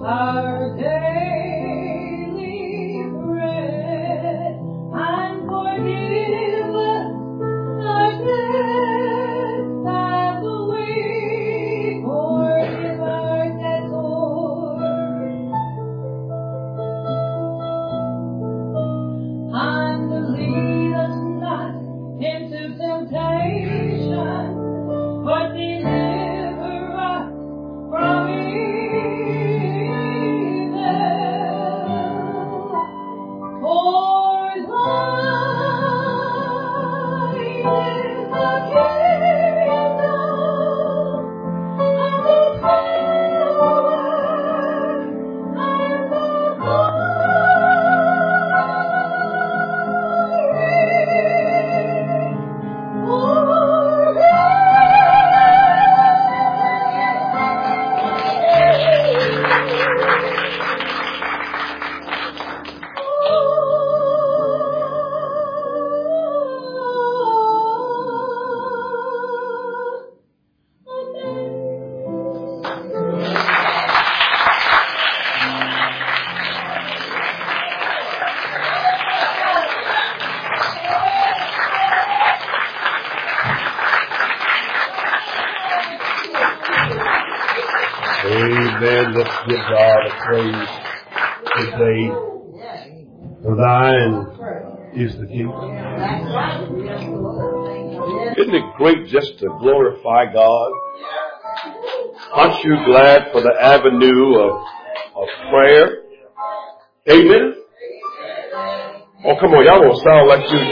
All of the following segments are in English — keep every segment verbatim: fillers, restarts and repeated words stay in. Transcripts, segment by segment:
Amen. Let's give God a praise today. For thine is the kingdom. Isn't it great just to glorify God? Aren't you glad for the avenue of, of prayer? Amen. Oh, come on. Y'all don't sound like you.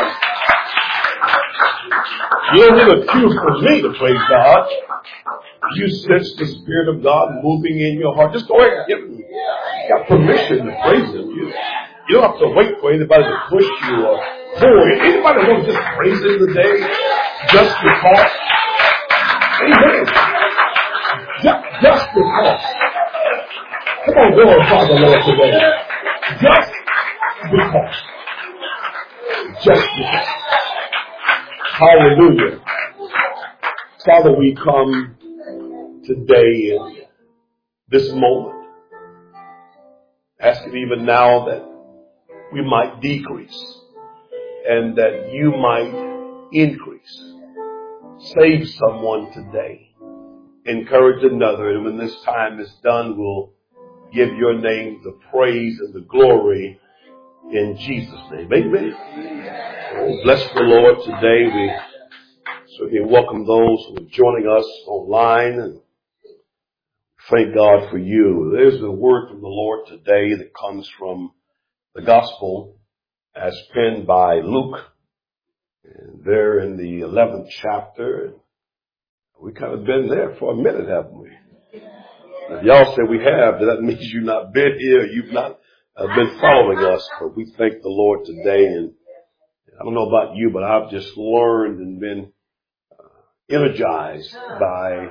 You don't need a cue for me to praise God. You sense the Spirit of God moving in your heart. Just go ahead and give Him. You got permission to praise Him. You, you don't have to wait for anybody to push you or pull you. Anybody want to just praise Him today? Just because. Amen. Just, just because. Come on, glorify the Lord today. Just because. Just because. Hallelujah. Father, we come today in this moment, asking even now that we might decrease and that you might increase. Save someone today. Encourage another. And when this time is done, we'll give your name the praise and the glory in Jesus' name. Amen. Oh, bless the Lord today. We certainly welcome those who are joining us online, and thank God for you. There's a word from the Lord today that comes from the gospel as penned by Luke. And there in the eleventh chapter. We kind of been there for a minute, haven't we? If y'all say we have, then that means you've not been here. You've not uh, been following us. But we thank the Lord today. And I don't know about you, but I've just learned and been uh, energized by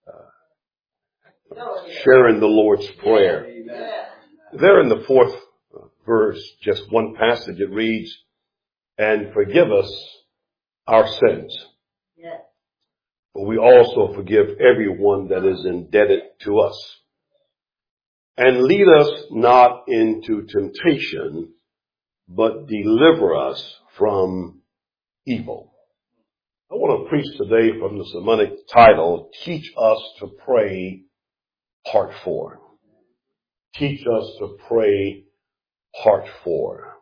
uh, sharing the Lord's Prayer. There in the fourth verse, just one passage, it reads, "And forgive us our sins. But we also forgive everyone that is indebted to us. And lead us not into temptation, but deliver us from evil." I want to preach today from the sermonic title, Teach Us to Pray, Part four. Teach us to pray, Part four.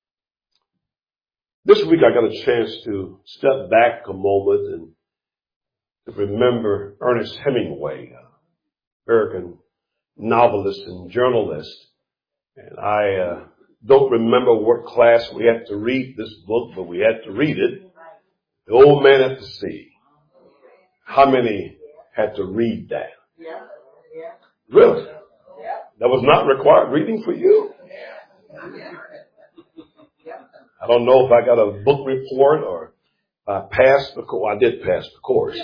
This week I got a chance to step back a moment and to remember Ernest Hemingway, American novelist and journalist. And I uh, don't remember what class we had to read this book, but we had to read it. The Old Man at the Sea. How many had to read that? Really? That was not required reading for you? I don't know if I got a book report or I passed the course. I did pass the course.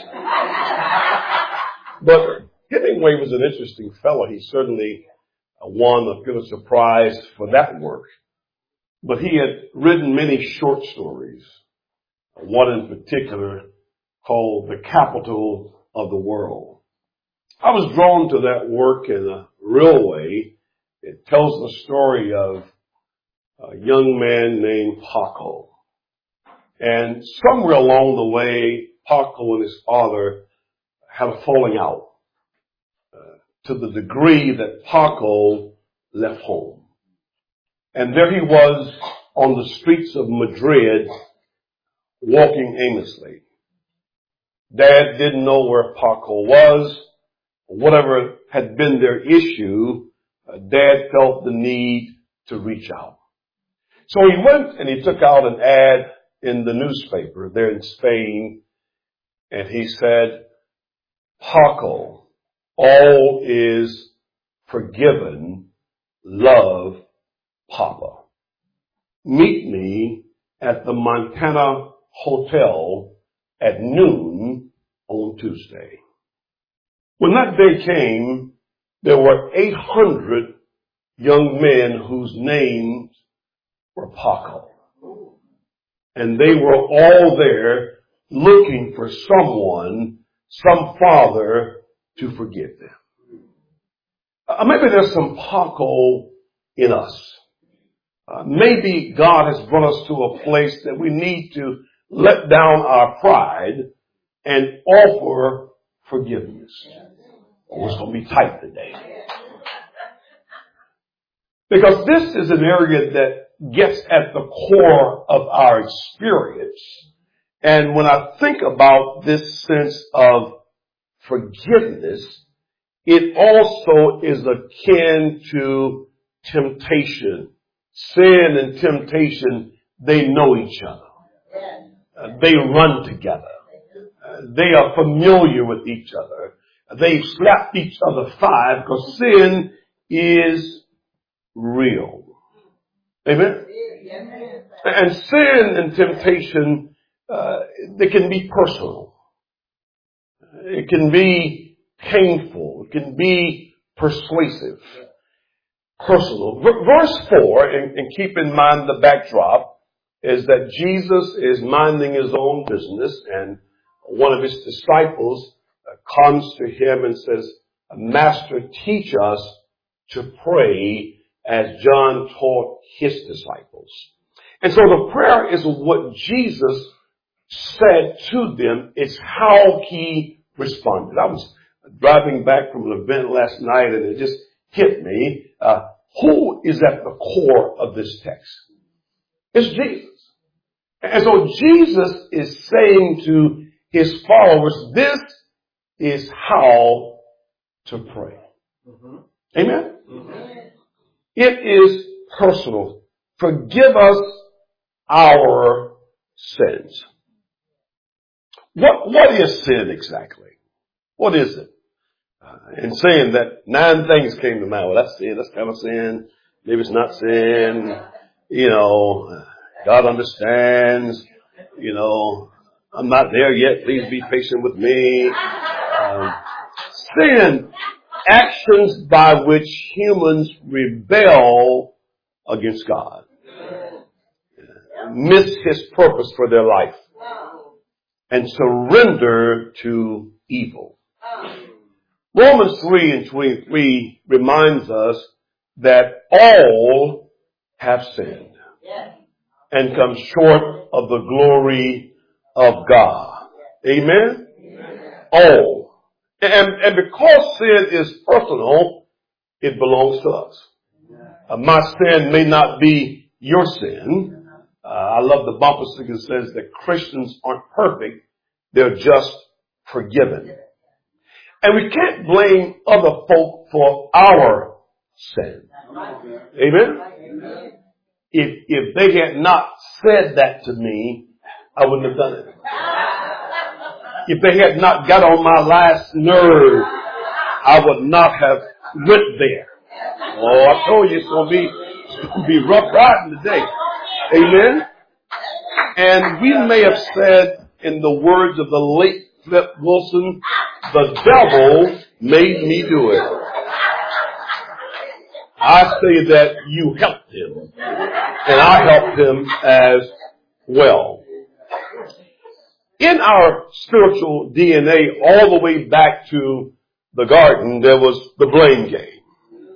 But Hemingway was an interesting fellow. He certainly won the Pulitzer Prize for that work. But he had written many short stories. One in particular called The Capital of the World. I was drawn to that work in a real way. It tells the story of a young man named Paco. And somewhere along the way, Paco and his father had a falling out uh, to the degree that Paco left home. And there he was on the streets of Madrid, walking aimlessly. Dad didn't know where Paco was. Whatever had been their issue, uh, Dad felt the need to reach out. So he went and he took out an ad in the newspaper there in Spain, and he said, Paco, all is forgiven. Love, Papa. Meet me at the Montana Hotel at noon on Tuesday. When that day came, there were eight hundred young men whose names were Paco. And they were all there looking for someone, some father to forgive them. Uh, maybe there's some Paco in us. Uh, maybe God has brought us to a place that we need to let down our pride and offer forgiveness. Oh, it's going to be tight today. Because this is an area that gets at the core of our experience. And when I think about this sense of forgiveness, it also is akin to temptation. Sin and temptation, they know each other. Uh, they run together. Uh, they are familiar with each other. They slap each other five because sin is real. Amen? And sin and temptation, uh, they can be personal. It can be painful. It can be persuasive. Personal. Verse four, and, and keep in mind the backdrop, is that Jesus is minding his own business, and one of his disciples comes to him and says, Master, teach us to pray as John taught his disciples. And so the prayer is what Jesus said to them. It's how he responded. I was driving back from an event last night and it just hit me. Uh, who is at the core of this text? It's Jesus. And so Jesus is saying to his followers, this is how to pray. Mm-hmm. Amen? Mm-hmm. It is personal. Forgive us our sins. What, what is sin exactly? What is it? Uh, in saying that, nine things came to mind. Well, that's sin. That's kind of sin. Maybe it's not sin. You know, God understands. You know, I'm not there yet. Please be patient with me. Um, sin, actions by which humans rebel against God, miss his purpose for their life, and surrender to evil. Romans three and twenty-three reminds us that all have sinned and come short of the glory of God. Amen? All. And, and because sin is personal, it belongs to us. Uh, my sin may not be your sin. Uh, I love the bumper sticker that says that Christians aren't perfect. They're just forgiven. And we can't blame other folk for our sin. Amen? If, if they had not said that to me, I wouldn't have done it. If they had not got on my last nerve, I would not have went there. Oh, I told you it's going to be, it's going to be rough riding today. Amen? And we may have said, in the words of the late Flip Wilson, the devil made me do it. I say that you helped him, and I helped him as well. In our spiritual D N A, all the way back to the garden, there was the blame game.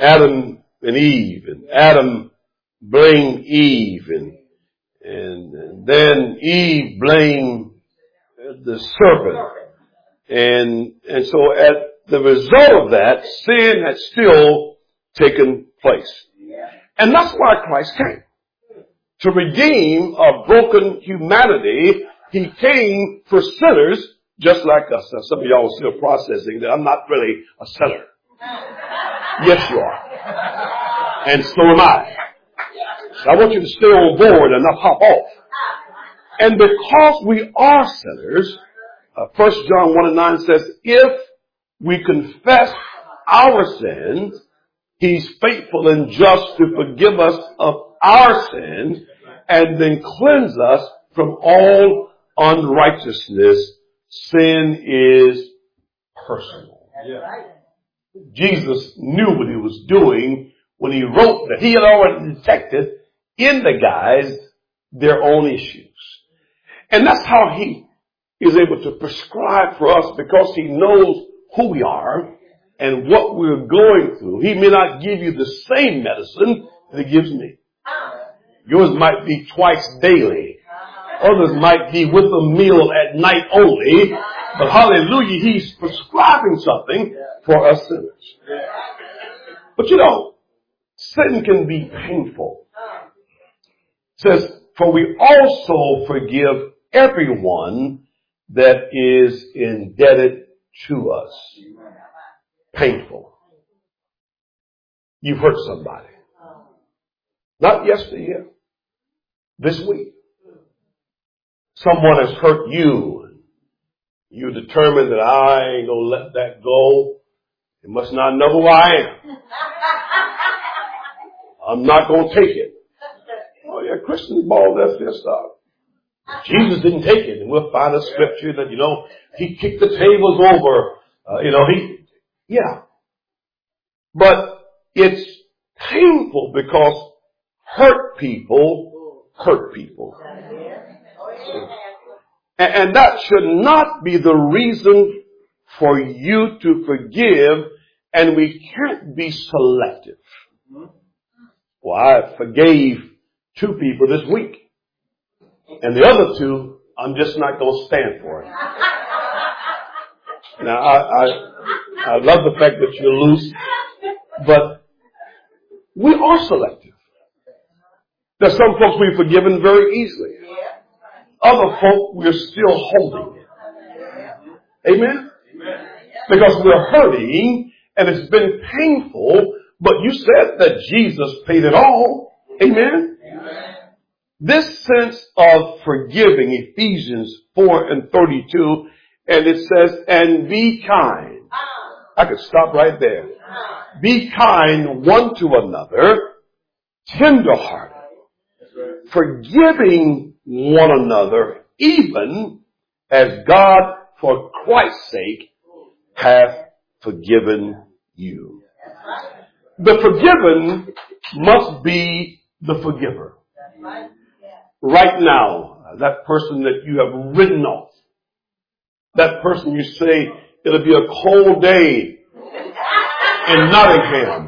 Adam and Eve, and Adam blamed Eve, and, and, and then Eve blamed the serpent. And, and so at the result of that, sin had still taken place. And that's why Christ came. To redeem a broken humanity, He came for sinners just like us. Now, some of y'all are still processing that I'm not really a sinner. Yes, you are. And so am I. So I want you to stay on board and not hop off. And because we are sinners, uh, First John one and nine says, if we confess our sins, He's faithful and just to forgive us of our sins and then cleanse us from all unrighteousness. Sin is personal. Yeah. Jesus knew what He was doing when He wrote that. He had already detected in the guys their own issues. And that's how He is able to prescribe for us, because He knows who we are and what we're going through. He may not give you the same medicine that He gives me. Yours might be twice daily. Others might be with a meal at night only. But hallelujah, He's prescribing something for us sinners. But you know, sin can be painful. It says, for we also forgive everyone that is indebted to us. Painful. You've hurt somebody. Not yesterday, this week. Someone has hurt you. You determined that I ain't gonna let that go. They must not know who I am. I'm not gonna take it. Oh yeah, Christians ball that's their stuff. Jesus didn't take it, and we'll find a scripture that, you know, He kicked the tables over. Uh, you know, He, yeah. But it's painful because hurt people hurt people. And, and that should not be the reason for you to forgive, and we can't be selective. Well, I forgave two people this week. And the other two, I'm just not going to stand for it. Now, I, I, I love the fact that you're loose, but we are selective. There's some folks we've forgiven very easily. Other folk, we're still holding it. Amen? Because we're hurting, and it's been painful, but you said that Jesus paid it all. Amen? This sense of forgiving, Ephesians four and thirty-two, and it says, and be kind. I could stop right there. Be kind one to another, tenderhearted, forgiving one another, even as God, for Christ's sake, hath forgiven you. The forgiven must be the forgiver. Right now, that person that you have written off, that person you say, it'll be a cold day in Nottingham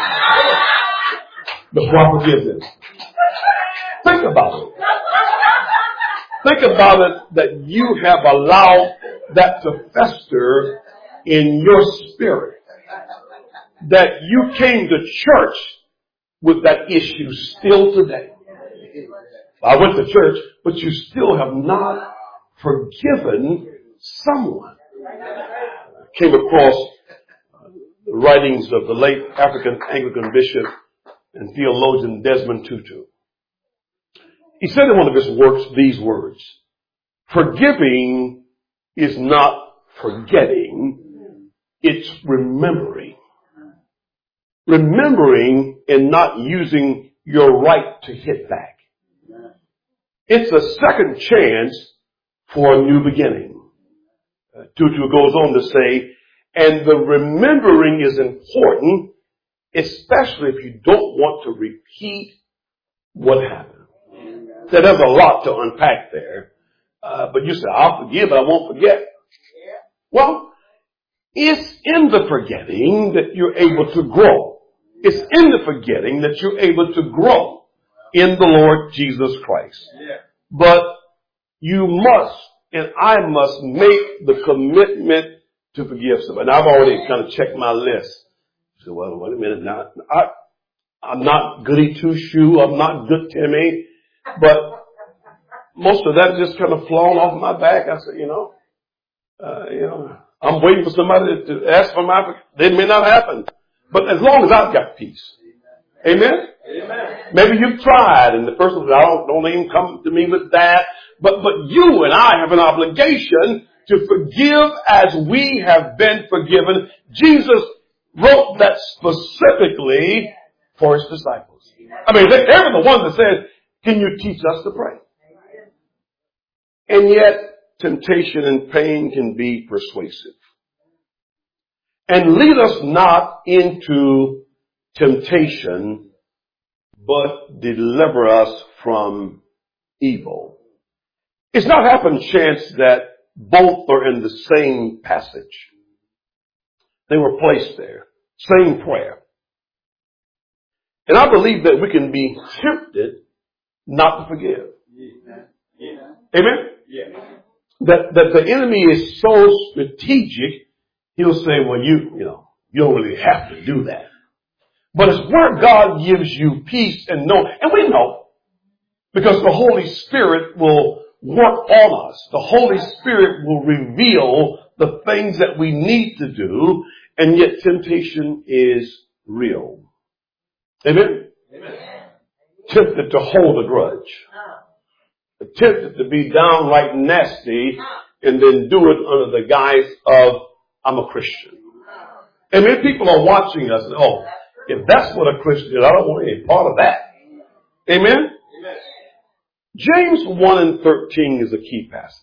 before I forgive them. Think about it. Think about it that you have allowed that to fester in your spirit. That you came to church with that issue still today. I went to church, but you still have not forgiven someone. I came across the writings of the late African Anglican bishop and theologian Desmond Tutu. He said in one of his works these words, forgiving is not forgetting, it's remembering. Remembering and not using your right to hit back. It's a second chance for a new beginning. Uh, Tutu goes on to say, and the remembering is important, especially if you don't want to repeat what happened. So there's a lot to unpack there. Uh, but you say, I'll forgive, but I won't forget. Well, it's in the forgetting that you're able to grow. It's in the forgetting that you're able to grow in the Lord Jesus Christ. But you must, and I must make the commitment to forgive somebody. And I've already kind of checked my list. So, well, wait a minute now. I, I'm not goody two shoe. I'm not good Timmy. But most of that just kind of flown off my back. I said, you know, uh, you know, I'm waiting for somebody to ask for my forgiveness. It may not happen. But as long as I've got peace. Amen? Amen. Maybe you've tried and the person says, I don't, don't even come to me with that. But, but you and I have an obligation to forgive as we have been forgiven. Jesus wrote that specifically for his disciples. I mean, they, they were the ones that said, can you teach us to pray? And yet, temptation and pain can be persuasive. And lead us not into temptation, but deliver us from evil. It's not happen chance that both are in the same passage. They were placed there. Same prayer. And I believe that we can be tempted not to forgive. Yeah. Amen? Yeah. That, that the enemy is so strategic, he'll say, well, you, you know, you don't really have to do that. But it's where God gives you peace and know, and we know, because the Holy Spirit will work on us. The Holy Spirit will reveal the things that we need to do, and yet temptation is real. Amen? Amen. Tempted to hold a grudge. Tempted to be downright nasty and then do it under the guise of, I'm a Christian. And many people are watching us and, oh, if that's what a Christian is, I don't want any part of that. Amen? Amen. James one and thirteen is a key passage.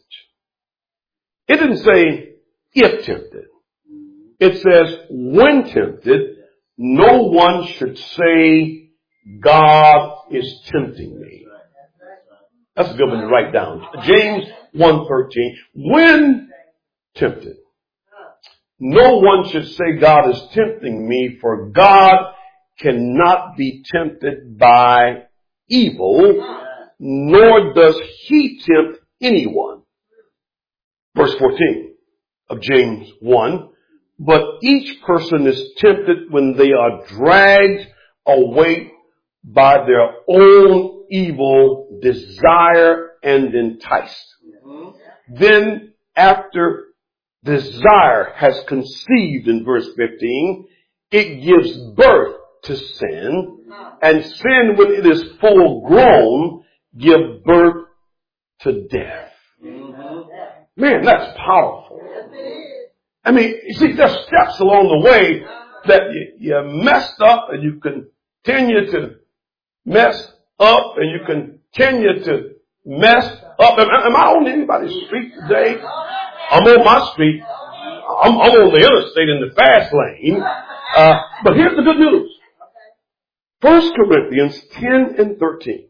It didn't say, if tempted. It says, when tempted, no one should say, God is tempting me. That's a good one to write down. James one thirteen. When tempted, no one should say God is tempting me, for God cannot be tempted by evil, nor does he tempt anyone. Verse fourteen of James one. But each person is tempted when they are dragged away by their own evil desire and enticed. Mm-hmm. Then after desire has conceived, in verse fifteen, it gives birth to sin, and sin, when it is full grown, gives birth to death. Mm-hmm. Man, that's powerful. I mean, you see, there's steps along the way that you, you messed up and you continue to mess up and you continue to mess up. Am, am I on anybody's street today? I'm on my street. I'm, I'm on the interstate in the fast lane. Uh, but here's the good news. First Corinthians ten and thirteen.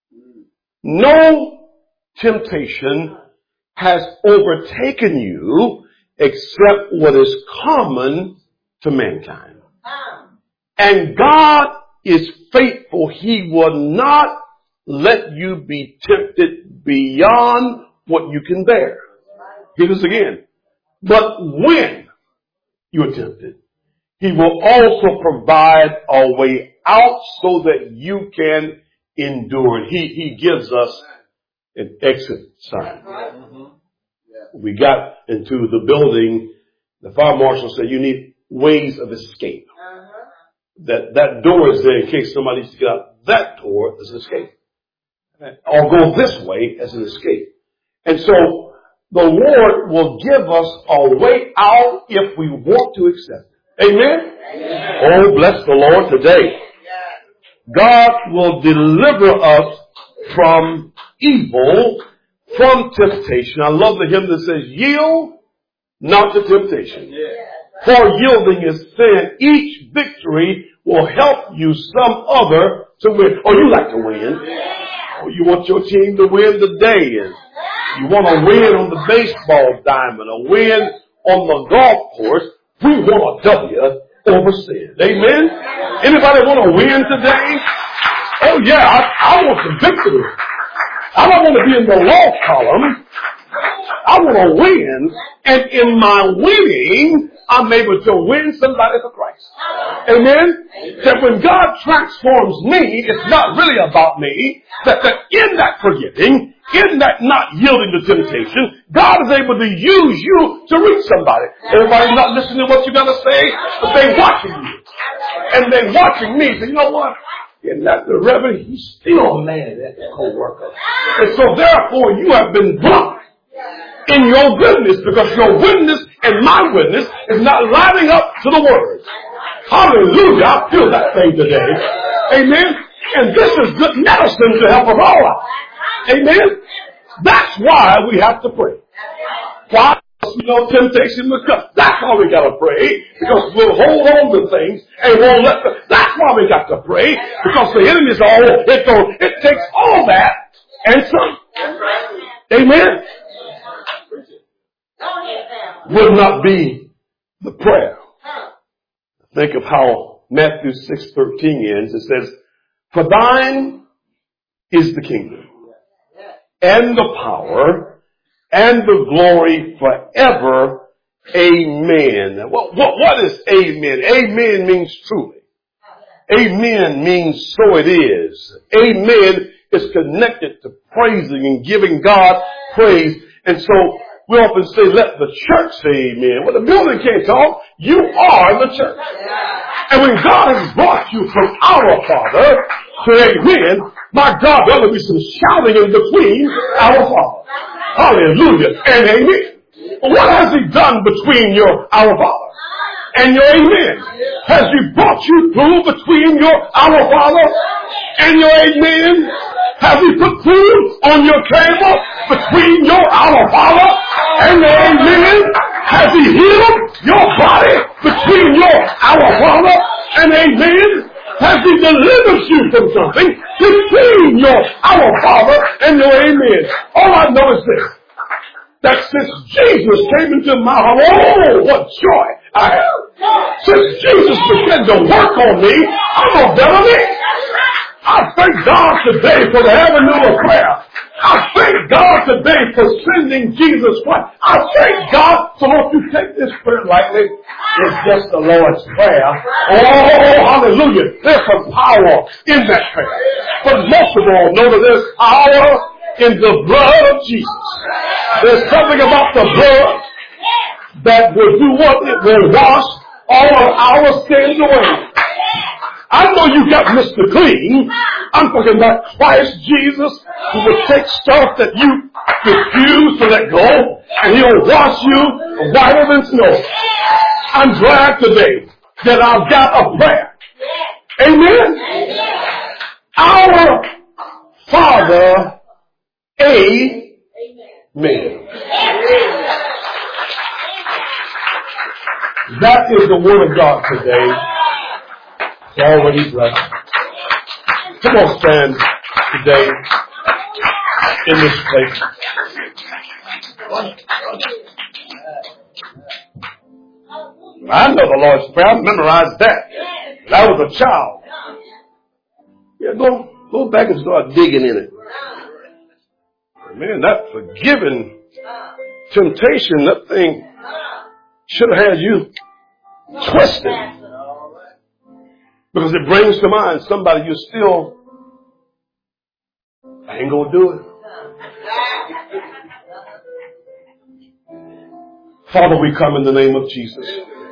No temptation has overtaken you except what is common to mankind. And God is faithful. He will not let you be tempted beyond what you can bear. Hear this again. But when you are tempted, he will also provide a way out so that you can endure. And he, he gives us an exit sign. Mm-hmm. We got into the building, the fire marshal said you need ways of escape. Uh-huh. That that door is there in case somebody needs to get out that door as an escape. Or go this way as an escape. And so the Lord will give us a way out if we want to accept it. Amen? Amen. Oh, bless the Lord today. God will deliver us from evil, from temptation. I love the hymn that says, yield not to temptation. Yeah. For yielding is sin. Each victory will help you some other to win. Oh, you like to win. Yeah. Oh, you want your team to win today. And you want to win on the baseball diamond, or win on the golf course. We want a W over sin. Amen? Anybody want to win today? Oh yeah, I, I want the victory. I don't want to be in the loss column. I want to win, and in my winning, I'm able to win somebody for Christ. Amen? That when God transforms me, it's not really about me. That, that in that forgetting, in that not yielding to temptation, God is able to use you to reach somebody. Everybody's not listening to what you got to say, but they're watching you. And they're watching me. So you know what? And that the Reverend, he's still mad at that co-worker. And so therefore you have been blocked in your witness because your witness and my witness is not lining up to the word. Hallelujah. I feel that thing today. Amen. And this is good medicine to help us all out. Amen. That's why we have to pray. Why? You know, temptation will come. That's why we got to pray, because we'll hold on to things and won't let them. That's why we got to pray, because the enemy's all, it, goes, it takes all that and some. Amen. Would not be the prayer. Think of how Matthew six thirteen ends. It says, for thine is the kingdom and the power and the glory forever. Amen. What, what, what is amen? Amen means truly. Amen means so it is. Amen is connected to praising and giving God praise. And so we often say, let the church say amen. Well, the building can't talk. You are the church. And when God has brought you from our Father to amen, my God, there will be some shouting in between our Father. Hallelujah and amen. What has he done between your our Father and your amen? Has he brought you through between your our Father and your amen? Has he put food on your table between your our Father and your amen? Has he healed your body between your our Father and amen? Has he delivered you from something between your our Father and your amen? All I know is this, that since Jesus came into my heart, oh, what joy I have. Since Jesus began to work on me, I'm a better man. I thank God today for the avenue of prayer. I thank God today for sending Jesus Christ. I thank God. So don't you take this prayer lightly. It's just the Lord's Prayer. Oh, hallelujah. There's some power in that prayer. But most of all, know that there's power in the blood of Jesus. There's something about the blood that will do what? It will wash all of our sins away. I know you got Mister Clean. I'm talking about Christ Jesus, who will take stuff that you refuse to let go, and he'll wash you whiter than snow. I'm glad today that I've got a prayer. Amen? Our Father, amen. That is the word of God today. It's already blessed. Come on, stand today in this place. I know the Lord's Prayer. I memorized that. I was a child. Yeah, go go back and start digging in it. Man, that forgiving temptation, that thing should have had you twisted. Because it brings to mind somebody you still, I ain't gonna do it. Father, we come in the name of Jesus.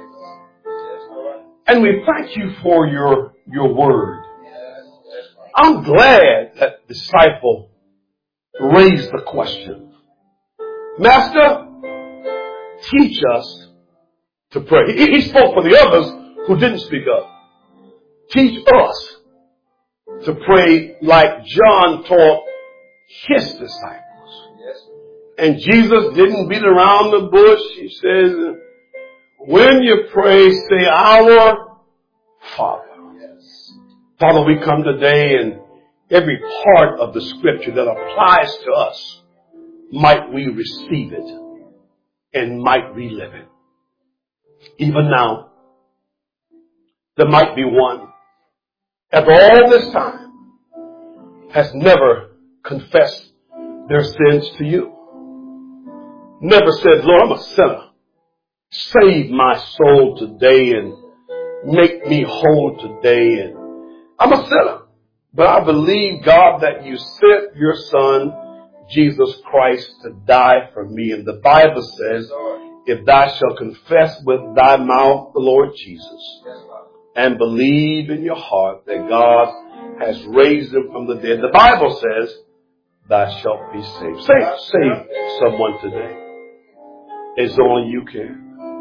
And we thank you for your, your word. I'm glad that disciple raised the question. Master, teach us to pray. He, he spoke for the others who didn't speak up. Teach us to pray like John taught his disciples. And Jesus didn't beat around the bush. He says, when you pray, say, our Father. Father, we come today and every part of the scripture that applies to us, might we receive it and might we live it. Even now, there might be one, after all this time, has never confessed their sins to you. Never said, Lord, I'm a sinner. Save my soul today and make me whole today. And I'm a sinner. But I believe, God, that you sent your Son, Jesus Christ, to die for me. And the Bible says, if thou shalt confess with thy mouth the Lord Jesus and believe in your heart that God has raised him from the dead, the Bible says, thou shalt be saved. Save, save someone today. It's only you can.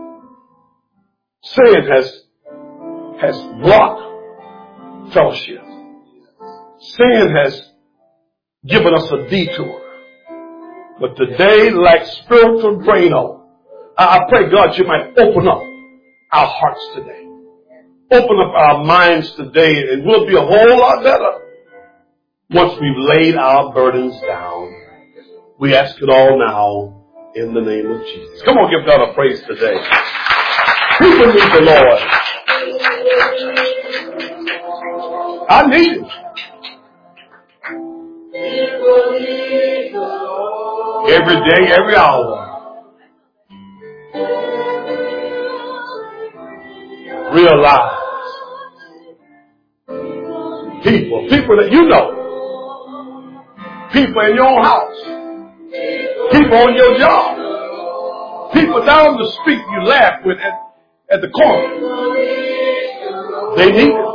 Sin has, has blocked fellowship. Sin has given us a detour. But today, like spiritual Drano, I pray, God, you might open up our hearts today. Open up our minds today, and we'll be a whole lot better once we've laid our burdens down. We ask it all now in the name of Jesus. Come on, give God a praise today. People need the Lord. I need him. Every day, every hour. Realize people, people that you know, people in your own house, people on your job, people down the street you laugh with at, at the corner. They need it.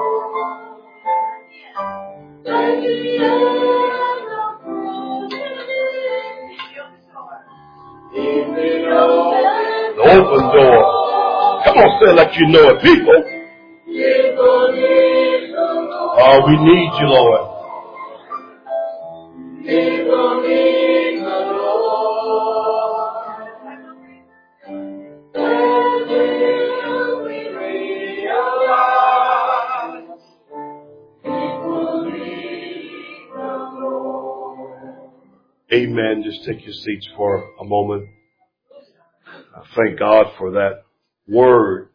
The open door. Come on, say it like you know it. People. Oh, we need you, Lord. Amen. Just take your seats for a moment. I thank God for that word